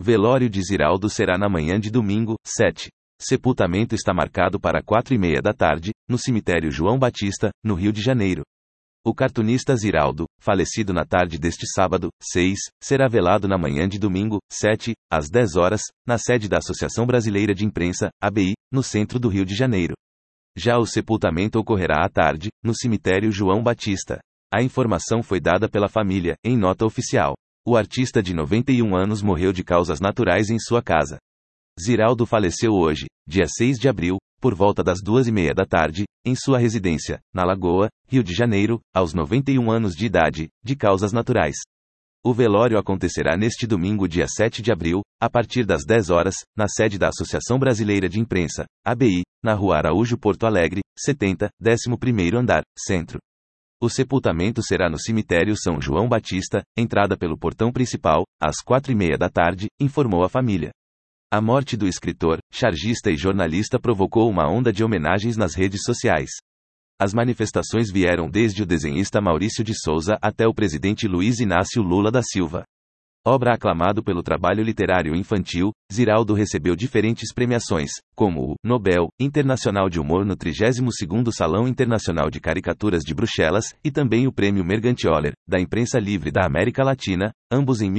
Velório de Ziraldo será na manhã de domingo, 7. Sepultamento está marcado para 4h30 da tarde, no cemitério João Batista, no Rio de Janeiro. O cartunista Ziraldo, falecido na tarde deste sábado, 6, será velado na manhã de domingo, 7, às 10 horas, na sede da Associação Brasileira de Imprensa, ABI, no centro do Rio de Janeiro. Já o sepultamento ocorrerá à tarde, no cemitério João Batista. A informação foi dada pela família, em nota oficial. O artista de 91 anos morreu de causas naturais em sua casa. Ziraldo faleceu hoje, dia 6 de abril, por volta das 2h30 da tarde, em sua residência, na Lagoa, Rio de Janeiro, aos 91 anos de idade, de causas naturais. O velório acontecerá neste domingo, dia 7 de abril, a partir das 10 horas, na sede da Associação Brasileira de Imprensa, ABI, na Rua Araújo, Porto Alegre, 70, 11º andar, centro. O sepultamento será no cemitério São João Batista, entrada pelo portão principal, às 4h30 da tarde, informou a família. A morte do escritor, chargista e jornalista provocou uma onda de homenagens nas redes sociais. As manifestações vieram desde o desenhista Maurício de Souza até o presidente Luiz Inácio Lula da Silva. Obra aclamado pelo trabalho literário infantil, Ziraldo recebeu diferentes premiações, como o Nobel Internacional de Humor no 32º Salão Internacional de Caricaturas de Bruxelas, e também o Prêmio Mergantioler, da Imprensa Livre da América Latina, ambos em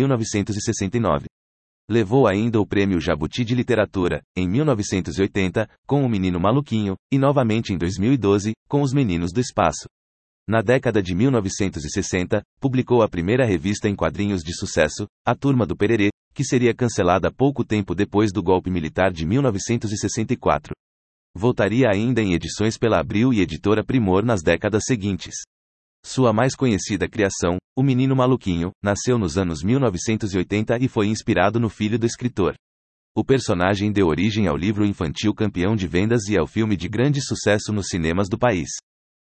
1969. Levou ainda o Prêmio Jabuti de Literatura, em 1980, com O Menino Maluquinho, e novamente em 2012, com Os Meninos do Espaço. Na década de 1960, publicou a primeira revista em quadrinhos de sucesso, A Turma do Pererê, que seria cancelada pouco tempo depois do golpe militar de 1964. Voltaria ainda em edições pela Abril e Editora Primor nas décadas seguintes. Sua mais conhecida criação, O Menino Maluquinho, nasceu nos anos 1980 e foi inspirado no filho do escritor. O personagem deu origem ao livro infantil campeão de vendas e ao filme de grande sucesso nos cinemas do país.